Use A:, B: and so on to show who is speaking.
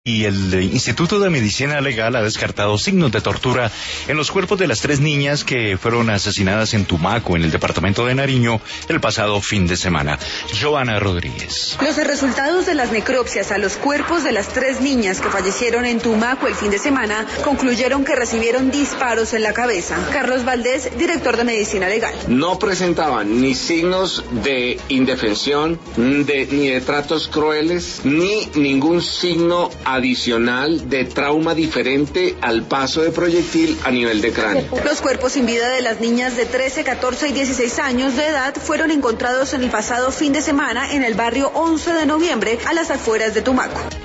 A: Y el Instituto de Medicina Legal ha descartado signos de tortura en los cuerpos de las 3 niñas que fueron asesinadas en Tumaco, en el departamento de Nariño, el pasado fin de semana. Joana Rodríguez.
B: Los resultados de las necropsias a los cuerpos de las 3 niñas que fallecieron en Tumaco el fin de semana concluyeron que recibieron disparos en la cabeza. Carlos Valdés, director de Medicina Legal.
C: No presentaban ni signos de indefensión, ni de tratos crueles, ni ningún signo adicional de trauma diferente al paso de proyectil a nivel de cráneo.
B: Los cuerpos sin vida de las niñas de 13, 14 y 16 años de edad fueron encontrados en el pasado fin de semana en el barrio 11 de noviembre, a las afueras de Tumaco.